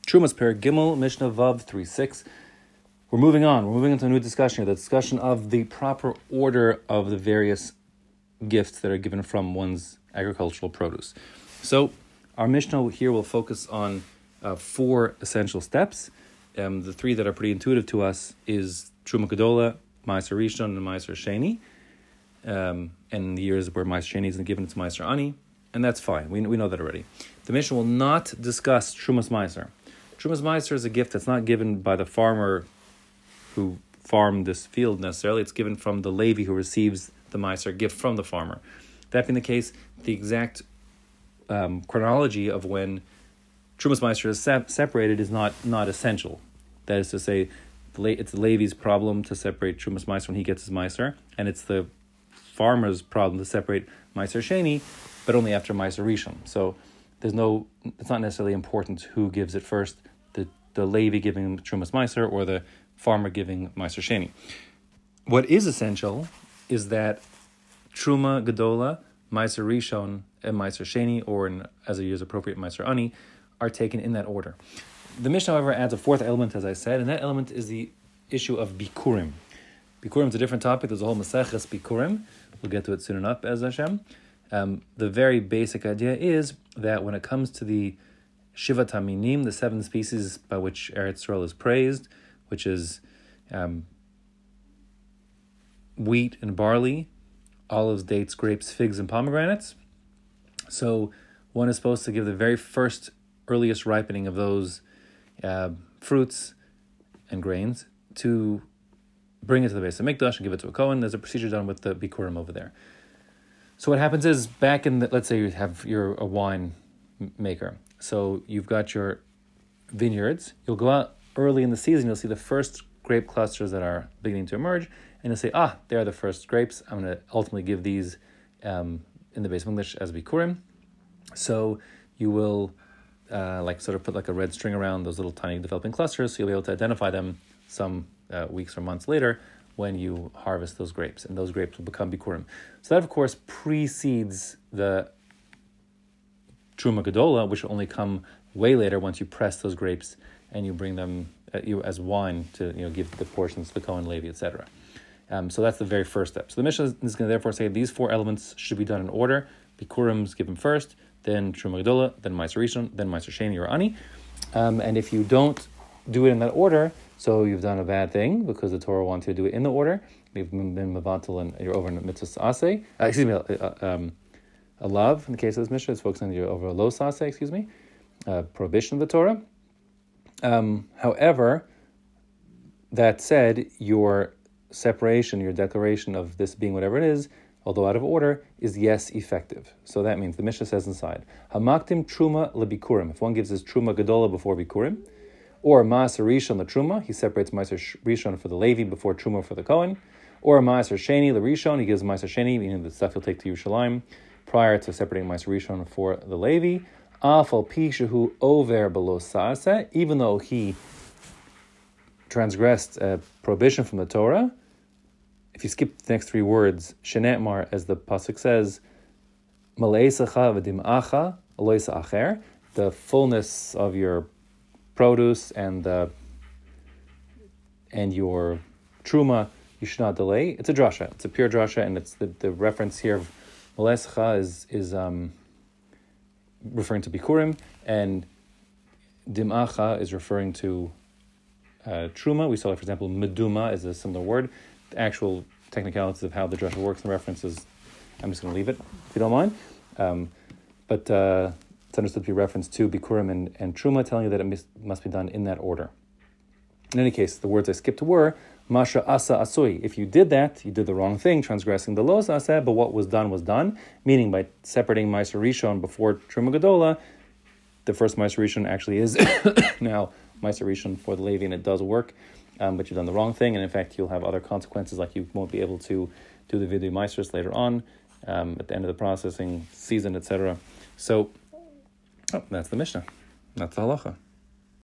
Trumas Per Gimel, Mishnah Vav 3.6. We're moving on. We're moving into a new discussion here, the discussion of the proper order of the various gifts that are given from one's agricultural produce. So our Mishnah here will focus on four essential steps. The three that are pretty intuitive to us is Truma Gedola, Ma'aser Rishon, and Ma'aser Sheni. And the years where Ma'aser Sheni isn't given, it's Ma'aser Ani, and that's fine. We know that already. The Mishnah will not discuss Trumas Ma'aser. Trumas Ma'aser is a gift that's not given by the farmer who farmed this field necessarily. It's given from the Levi who receives the Ma'aser gift from the farmer. That being the case, the exact chronology of when Trumas Ma'aser is separated is not essential. That is to say, it's the Levi's problem to separate Trumas Ma'aser when he gets his Ma'aser, and it's the farmer's problem to separate Ma'aser Sheni, but only after Ma'aser Rishon. So it's not necessarily important who gives it first, the Levi giving Trumas Ma'aser or the farmer giving Ma'aser Sheni. What is essential is that Truma Gedola, Ma'aser Rishon, and Ma'aser Sheni, or as a year's appropriate Ma'aser Ani, are taken in that order. The Mishnah, however, adds a fourth element, as I said, and that element is the issue of Bikurim. Bikurim is a different topic. There's a whole Maseches Bikurim. We'll get to it soon enough, as Hashem. The very basic idea is that when it comes to the Shivat HaMinim, the seven species by which Eretz Yisrael is praised, which is wheat and barley, olives, dates, grapes, figs, and pomegranates. So one is supposed to give the very first, earliest ripening of those fruits and grains to bring it to the Beis HaMikdash and give it to a Kohen. There's a procedure done with the Bikurim over there. So what happens is, back in let's say you're a wine maker. So you've got your vineyards. You'll go out early in the season. You'll see the first grape clusters that are beginning to emerge, and you'll say, there are the first grapes. I'm going to ultimately give these in the Beis HaMikdash as Bikurim. So you will sort of put like a red string around those little tiny developing clusters, so you'll be able to identify them some weeks or months later when you harvest those grapes, and those grapes will become Bikurim. So that, of course, precedes the Truma Gedola, which will only come way later once you press those grapes and you bring them as wine to give the portions to the Kohen, Levi, etc. So that's the very first step. So the Mishnah is going to therefore say these four elements should be done in order. Bikurim's given first, then Truma Gedola, then Ma'aser Rishon, then Ma'aser Sheni or Ani. And if you don't do it in that order, so you've done a bad thing because the Torah wants you to do it in the order. You've been mevatel and you're over in mitzvah aseh. A lav, in the case of this Mishnah, is focusing on you're over a lo aseh, prohibition of the Torah. However, that said, your separation, your declaration of this being whatever it is, although out of order, is yes effective. So that means the Mishnah says inside, Hamaktim Truma lebikurim. If one gives his Truma Gedola before Bikurim, or Ma'aser Rishon LeTruma, he separates Ma'aser Rishon for the Levi before Truma for the Kohen, or Ma'aser Sheni LeRishon, he gives Ma'aser Sheni, meaning the stuff he'll take to Yerushalayim, prior to separating Ma'aser Rishon for the Levi, Afal Pi Shehu Over Below Sa'aseh, even though he transgressed a prohibition from the Torah. If you skip the next three words, Shenetmar, as the pasuk says, Mal'eisacha v'dim'acha aloisa acher, the fullness of your produce and your truma you should not delay. It's a drasha. It's a pure drasha, and it's the reference here of Mal'eisacha is referring to Bikurim, and dim'acha is referring to truma. We saw, for example, meduma is a similar word. The actual technicalities of how the drasha works and references, I'm just going to leave it, if you don't mind. But it's understood to be reference to Bikurim and Truma, telling you that it must be done in that order. In any case, the words I skipped were, Masha asa asui. If you did that, you did the wrong thing, transgressing the los asa, but what was done, meaning by separating Ma'aser Rishon before Truma Gedola, the first Ma'aser Rishon actually is now Ma'aser Rishon for the Levi, and it does work. But you've done the wrong thing, and in fact, you'll have other consequences, like you won't be able to do the Vidui Meisters later on, at the end of the processing season, etc. So, that's the Mishnah. That's the halacha.